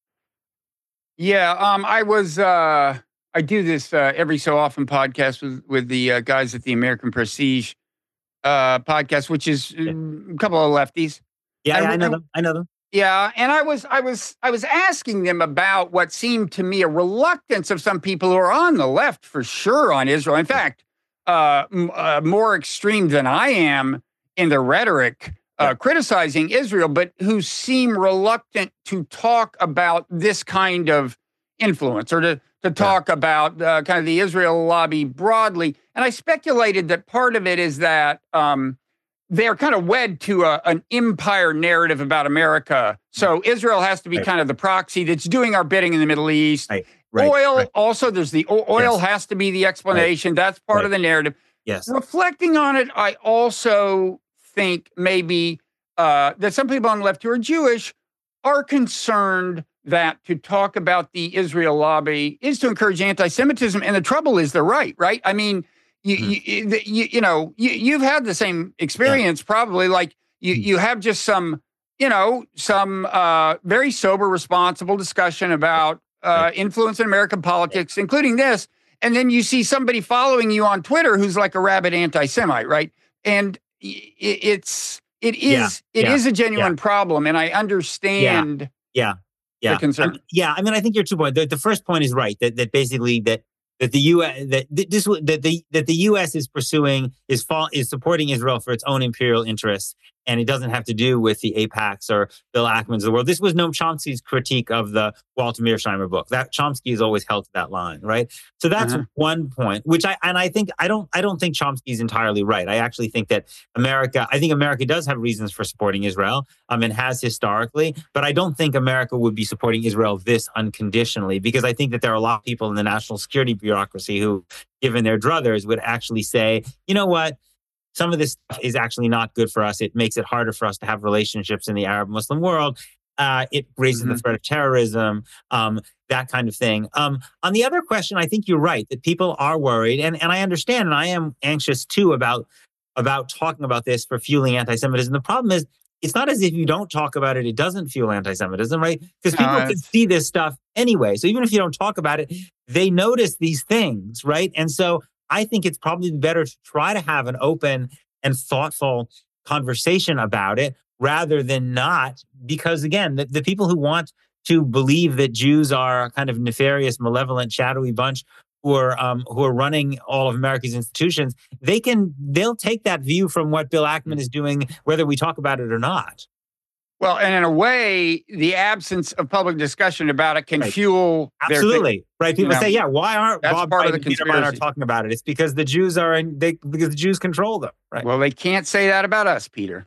Yeah. Um, I was, uh, I do this uh, every so often podcast with, with the uh, guys at the American Prestige uh, podcast, which is Yeah, um, a couple of lefties. yeah, And, yeah I know and them. I know them. yeah, and I was I was I was asking them about what seemed to me a reluctance of some people who are on the left for sure on Israel. In fact, uh, m- uh, more extreme than I am in the rhetoric uh, Yeah, criticizing Israel, but who seem reluctant to talk about this kind of influence or to to yeah, talk about uh, kind of the Israel lobby broadly. And I speculated that part of it is that. Um, they're kind of wed to a, an empire narrative about America. So Israel has to be right, kind of the proxy that's doing our bidding in the Middle East. right, right, Oil, right. also, there's the o- oil Yes, has to be the right, explanation. That's part right. of the narrative. Yes, Reflecting on it, I also think maybe uh, that some people on the left who are Jewish are concerned that to talk about the Israel lobby is to encourage anti-Semitism. And the trouble is they're right, right? I mean, you, mm-hmm. you, you, you know, you, you've had the same experience yeah. probably. Like you, you have just some, you know, some uh, very sober, responsible discussion about uh, right. influence in American politics, yeah. including this. And then you see somebody following you on Twitter who's like a rabid anti-Semite, right? And it's it is yeah. it yeah. is a genuine yeah. problem, and I understand. Yeah, yeah, the concern. Um, yeah, I mean, I think your two points. The, the first point is right that that basically that that the U S that this that the that the U S is pursuing is fall, is supporting Israel for its own imperial interests, and it doesn't have to do with the AIPACs or Bill Ackman's of the world. This was Noam Chomsky's critique of the Walter Mearsheimer book. That Chomsky has always held to that line, right? So that's uh-huh. one point. Which I and I think I don't I don't think Chomsky is entirely right. I actually think that America I think America does have reasons for supporting Israel, um, and has historically. But I don't think America would be supporting Israel this unconditionally, because I think that there are a lot of people in the national security bureaucracy who, given their druthers, would actually say, you know what? Some of this stuff is actually not good for us. It makes it harder for us to have relationships in the Arab Muslim world. Uh, it raises mm-hmm. the threat of terrorism, um, that kind of thing. Um, on the other question, I think you're right that people are worried. And, and I understand, and I am anxious too about, about talking about this for fueling anti-Semitism. The problem is, it's not as if you don't talk about it, it doesn't fuel anti-Semitism, right? Because people uh, can see this stuff anyway. So even if you don't talk about it, they notice these things, right? And so I think it's probably better to try to have an open and thoughtful conversation about it rather than not, because again, the, the people who want to believe that Jews are a kind of nefarious, malevolent, shadowy bunch who are um, who are running all of America's institutions, they can they'll take that view from what Bill Ackman is doing, whether we talk about it or not. Well, and in a way, the absence of public discussion about it can right. fuel absolutely their right. People you know, say, "Yeah, why aren't that's Bob part Biden of the and Peter Biden are talking about it?" It's because the Jews are in, they because the Jews control them. Right. Well, they can't say that about us, Peter.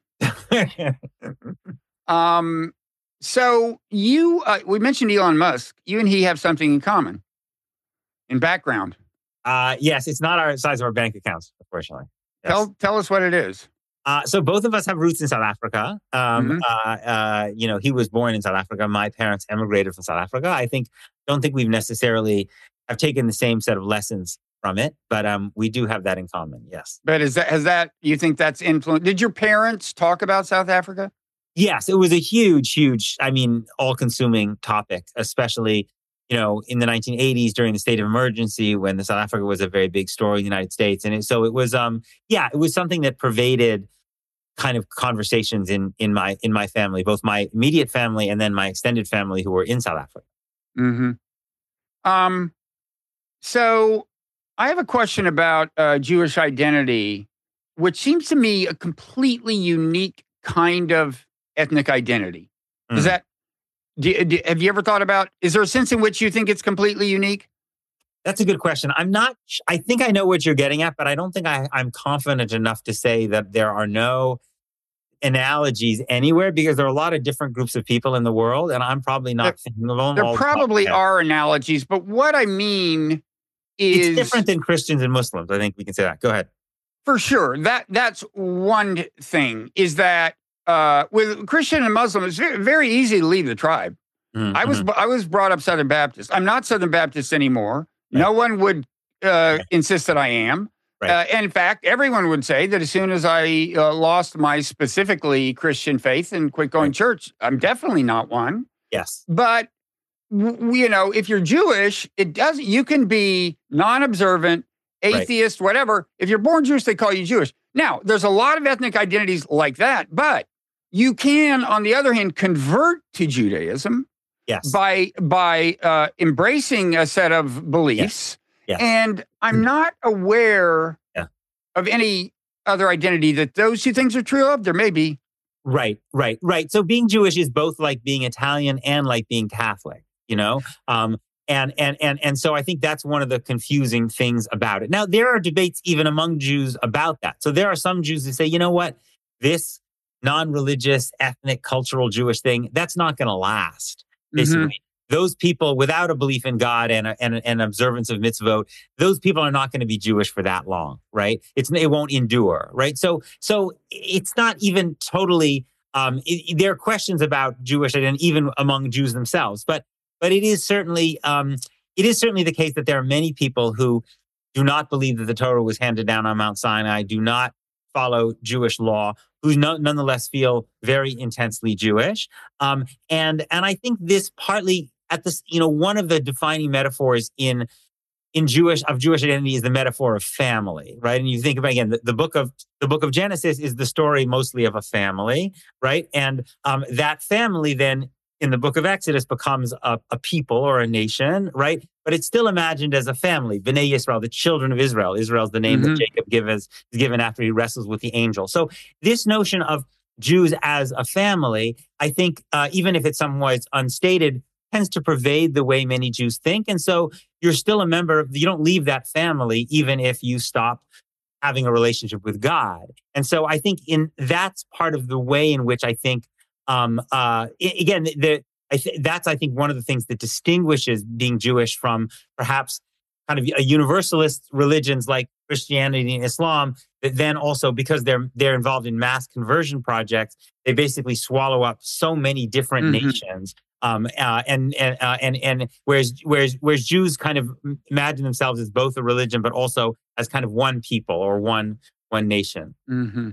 um. So you, uh, we mentioned Elon Musk. You and he have something in common in background. Uh, yes, it's not our size of our bank accounts, unfortunately. Yes. Tell tell us what it is. Uh, so both of us have roots in South Africa. Um, mm-hmm. uh, uh, you know, he was born in South Africa. My parents emigrated from South Africa. I think, don't think we've necessarily have taken the same set of lessons from it, but um, we do have that in common. Yes. But is that has that you think that's influenced? Did your parents talk about South Africa? Yes, it was a huge, huge. I mean, all-consuming topic, especially you know in the nineteen eighties during the state of emergency when the South Africa was a very big story in the United States, and it, so it was. Um, yeah, it was something that pervaded kind of conversations in in my in my family, both my immediate family and then my extended family who were in South Africa. Mm-hmm. Um, so I have a question about uh, Jewish identity, which seems to me a completely unique kind of ethnic identity. Mm. Is that? Do, do, have you ever thought about? Is there a sense in which you think it's completely unique? That's a good question. I'm not. I think I know what you're getting at, but I don't think I, I'm confident enough to say that there are no analogies anywhere, because there are a lot of different groups of people in the world, and I'm probably not there, thinking of them. There probably are analogies, but what I mean is it's different than Christians and Muslims. I think we can say that. Go ahead. For sure. That that's one thing. Is that uh, with Christian and Muslim, it's very, very easy to leave the tribe. Mm-hmm. I was I was brought up Southern Baptist. I'm not Southern Baptist anymore. Right. No one would uh, right. insist that I am. Right. Uh, and in fact, everyone would say that as soon as I uh, lost my specifically Christian faith and quit going right. to church, I'm definitely not one. Yes. But, w- you know, if you're Jewish, it doesn't, you can be non-observant, atheist, right. whatever. If you're born Jewish, they call you Jewish. Now, there's a lot of ethnic identities like that, but you can, on the other hand, convert to Judaism yes. by, by uh, embracing a set of beliefs. Yes. Yeah. And I'm not aware yeah. of any other identity that those two things are true of. There may be. Right, right, right. So being Jewish is both like being Italian and like being Catholic, you know? Um, and, and, and, and so I think that's one of the confusing things about it. Now, there are debates even among Jews about that. So there are some Jews who say, you know what? This non-religious, ethnic, cultural Jewish thing, that's not going to last, basically. Mm-hmm. Those people without a belief in God and an and, and observance of mitzvot, those people are not going to be Jewish for that long, right? It's it won't endure, right? So so it's not even totally um, it, there are questions about Jewish identity even among Jews themselves. But but it is certainly um, it is certainly the case that there are many people who do not believe that the Torah was handed down on Mount Sinai, do not follow Jewish law, who no, nonetheless feel very intensely Jewish. Um, and and I think this partly at this, you know, one of the defining metaphors in in Jewish of Jewish identity is the metaphor of family, right? And you think about again, the, the book of the book of Genesis is the story mostly of a family, right? And um, that family then in the book of Exodus becomes a, a people or a nation, right? But it's still imagined as a family, Bnei Yisrael, the children of Israel. Israel's the name mm-hmm. that Jacob gives, is given after he wrestles with the angel. So this notion of Jews as a family, I think, uh, even if it's somewhat unstated, tends to pervade the way many Jews think. And so you're still a member of, you don't leave that family, even if you stop having a relationship with God. And so I think in that's part of the way in which I think, um, uh, again, the, I th- that's, I think, one of the things that distinguishes being Jewish from perhaps kind of a universalist religions like Christianity and Islam, that then also, because they're they're involved in mass conversion projects, they basically swallow up so many different mm-hmm. nations. Um, uh, and and uh, and and whereas whereas whereas Jews kind of imagine themselves as both a religion, but also as kind of one people or one one nation. Mm-hmm.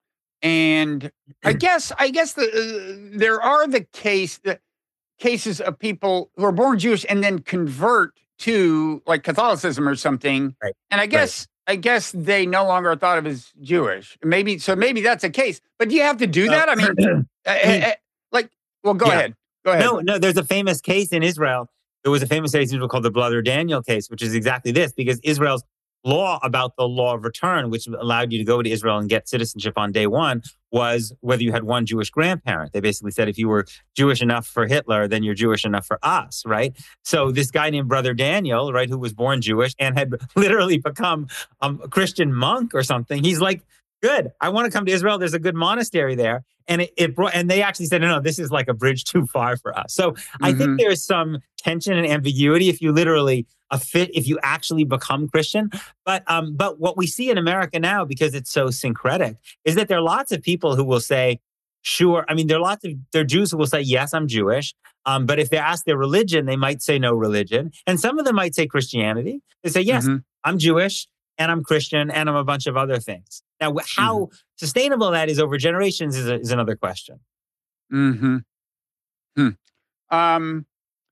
And I guess I guess the uh, there are the case the cases of people who are born Jewish and then convert to like Catholicism or something. Right. And I guess right. I guess they no longer are thought of as Jewish. Maybe so. Maybe that's a case. But do you have to do that? Uh, I mean, uh, uh, like, well, go yeah. ahead. Go ahead. No, no. There's a famous case in Israel. There was a famous case in Israel called the Brother Daniel case, which is exactly this, because Israel's law about the law of return, which allowed you to go to Israel and get citizenship on day one, was whether you had one Jewish grandparent. They basically said if you were Jewish enough for Hitler, then you're Jewish enough for us, right? So this guy named Brother Daniel, right, who was born Jewish and had literally become um, a Christian monk or something, he's like, good, I want to come to Israel. There's a good monastery there. And it, it brought, and they actually said, no, no, this is like a bridge too far for us. So mm-hmm. I think there's some tension and ambiguity if you literally a fit, if you actually become Christian. But um, but what we see in America now, because it's so syncretic, is that there are lots of people who will say, sure. I mean, there are lots of, there are Jews who will say, yes, I'm Jewish. Um, but if they're asked their religion, they might say no religion. And some of them might say Christianity. They say, yes, mm-hmm. I'm Jewish and I'm Christian and I'm a bunch of other things. Now, how mm-hmm. sustainable that is over generations is, a, is another question. Mm-hmm. Hmm. Um,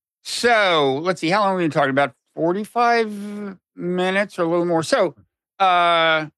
so let's see, how long are we talking about? forty-five minutes or a little more. So uh,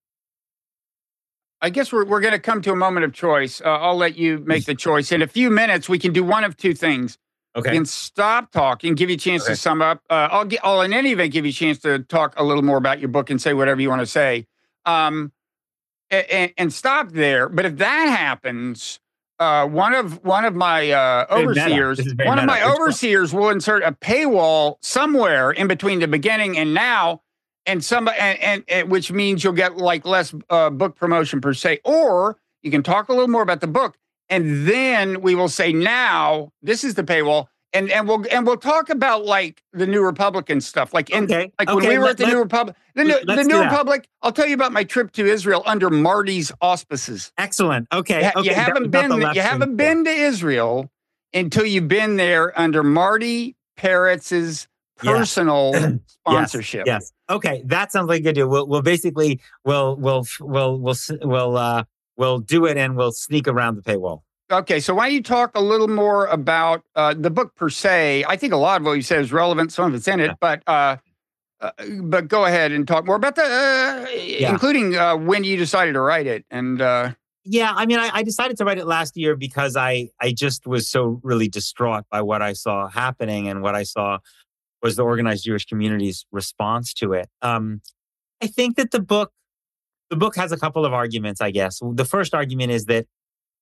I guess we're, we're going to come to a moment of choice. Uh, I'll let you make the choice. In a few minutes, we can do one of two things. Okay. We can stop talking, give you a chance okay. to sum up. Uh, I'll, get, I'll, in any event, give you a chance to talk a little more about your book and say whatever you want to say. Um, and, and stop there. But if that happens, uh, one of one of my uh, overseers, one meta. of my Which overseers one? will insert a paywall somewhere in between the beginning and now, and some and, and, and which means you'll get like less uh, book promotion per se, or you can talk a little more about the book, and then we will say now this is the paywall. And and we'll and we'll talk about like the New Republican stuff, like in okay. like okay. when we were let, at the let, New Republic, the New, the New Republic. I'll tell you about my trip to Israel under Marty's auspices. Excellent. Okay, you, okay. you haven't been you haven't been to Israel until you've been there under Marty Peretz's personal yes. sponsorship. Yes. yes. Okay, that sounds like a good deal. We'll we'll basically we'll we'll we'll we'll we'll uh we'll do it and we'll sneak around the paywall. Okay, so why don't you talk a little more about uh, the book per se? I think a lot of what you said is relevant. Some of it's in it, yeah. but uh, uh, but go ahead and talk more about the, uh, yeah. including uh, when you decided to write it. And uh, yeah, I mean, I, I decided to write it last year because I I just was so really distraught by what I saw happening, and what I saw was the organized Jewish community's response to it. Um, I think that the book the book has a couple of arguments. I guess the first argument is that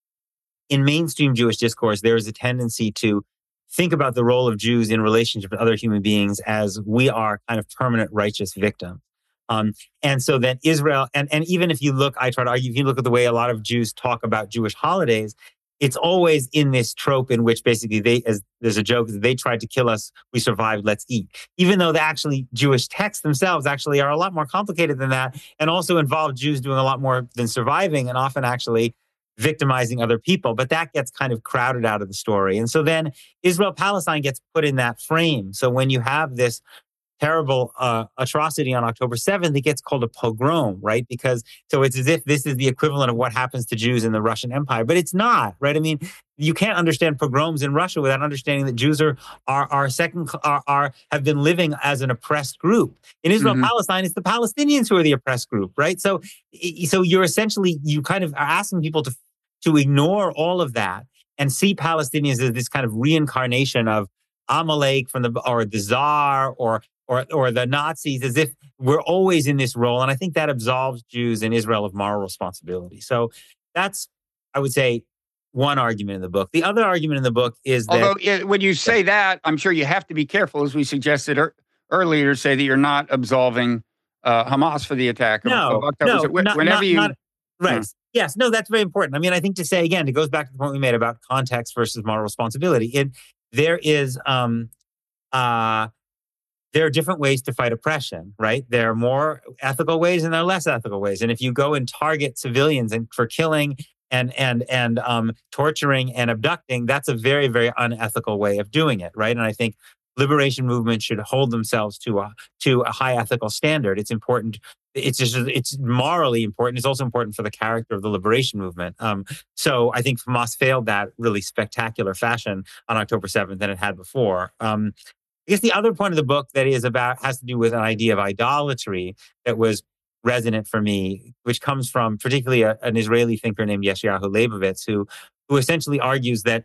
in mainstream Jewish discourse, there is a tendency to think about the role of Jews in relationship with other human beings as we are kind of permanent righteous victims. Um, and so then Israel, and, and even if you look, I try to argue, if you look at the way a lot of Jews talk about Jewish holidays, it's always in this trope in which basically they, as there's a joke, they tried to kill us, we survived, let's eat. Even though the actually Jewish texts themselves actually are a lot more complicated than that, and also involve Jews doing a lot more than surviving, and often actually victimizing other people, but that gets kind of crowded out of the story. And so then Israel-Palestine gets put in that frame. So when you have this terrible uh, atrocity on October seventh, it gets called a pogrom, right? Because so it's as if this is the equivalent of what happens to Jews in the Russian Empire, but it's not, right? I mean, you can't understand pogroms in Russia without understanding that Jews are are, are second are, are have been living as an oppressed group. In Israel, mm-hmm. Palestine, it's the Palestinians who are the oppressed group, right? So, so you're essentially you kind of are asking people to to ignore all of that and see Palestinians as this kind of reincarnation of Amalek from the or the Tsar or or or the Nazis, as if we're always in this role. And I think that absolves Jews in Israel of moral responsibility. So that's, I would say, one argument in the book. The other argument in the book is that... Although it, when you say that, I'm sure you have to be careful, as we suggested er, earlier, to say that you're not absolving uh, Hamas for the attack. No, of, no, of, not, whenever not, you... Not, right. Hmm. Yes, no, that's very important. I mean, I think to say, again, it goes back to the point we made about context versus moral responsibility. It, there is... Um, uh, There are different ways to fight oppression, right? There are more ethical ways and there are less ethical ways. And if you go and target civilians and for killing and and and um, torturing and abducting, that's a very, very unethical way of doing it, right? And I think liberation movements should hold themselves to a to a high ethical standard. It's important. It's just it's morally important. It's also important for the character of the liberation movement. Um, so I think Hamas failed that really spectacular fashion on October seventh than it had before. Um, I guess the other point of the book that is about has to do with an idea of idolatry that was resonant for me, which comes from particularly a, an Israeli thinker named Yeshayahu Leibovitz, who who essentially argues that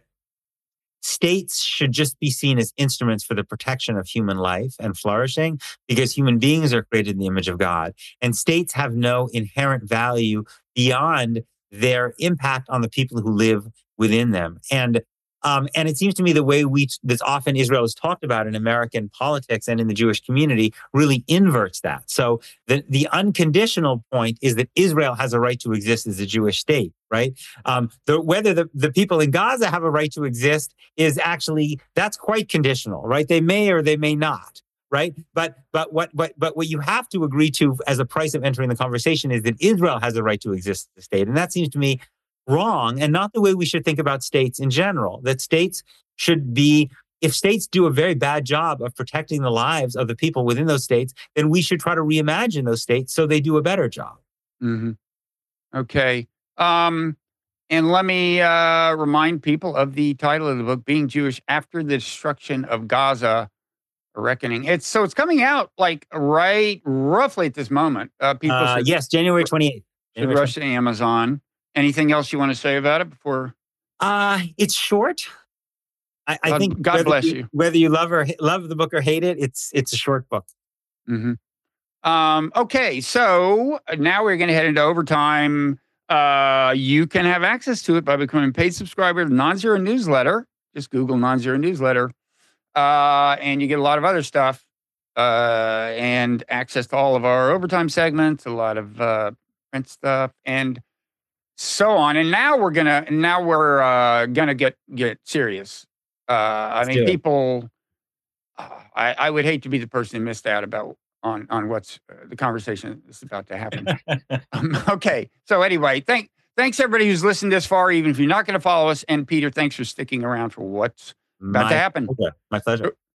states should just be seen as instruments for the protection of human life and flourishing, because human beings are created in the image of God, and states have no inherent value beyond their impact on the people who live within them. And Um, and it seems to me the way we, this often Israel is talked about in American politics and in the Jewish community really inverts that. So the, the unconditional point is that Israel has a right to exist as a Jewish state, right? Um, the, whether the, the people in Gaza have a right to exist is actually, that's quite conditional, right? They may or they may not, right? But but what but but what you have to agree to as a price of entering the conversation is that Israel has a right to exist as a state. And that seems to me wrong, and not the way we should think about states in general. That states should be, if states do a very bad job of protecting the lives of the people within those states, then we should try to reimagine those states so they do a better job. Mm-hmm. Okay. Um, and let me uh, remind people of the title of the book, Being Jewish After the Destruction of Gaza, A Reckoning. It's so it's coming out like right roughly at this moment. Uh, people uh, should, yes, January twenty-eighth. Should rush to Amazon. Anything else you want to say about it before? Uh, it's short. I, I God, think God bless you, you. Whether you love or love the book or hate it, it's it's a short book. Mm-hmm. Um, okay, so now we're going to head into overtime. Uh, you can have access to it by becoming a paid subscriber to the Non-Zero Newsletter. Just Google Non-Zero Newsletter, uh, and you get a lot of other stuff uh, and access to all of our overtime segments, a lot of uh, print stuff, and so on. And now we're gonna now we're uh, gonna get get serious. Uh, I mean, people. Uh, I, I would hate to be the person who missed out about on on what's uh, the conversation that's about to happen. um, okay. So anyway, thank thanks everybody who's listened this far, even if you're not going to follow us. And Peter, thanks for sticking around for what's about My to happen. pleasure. My pleasure.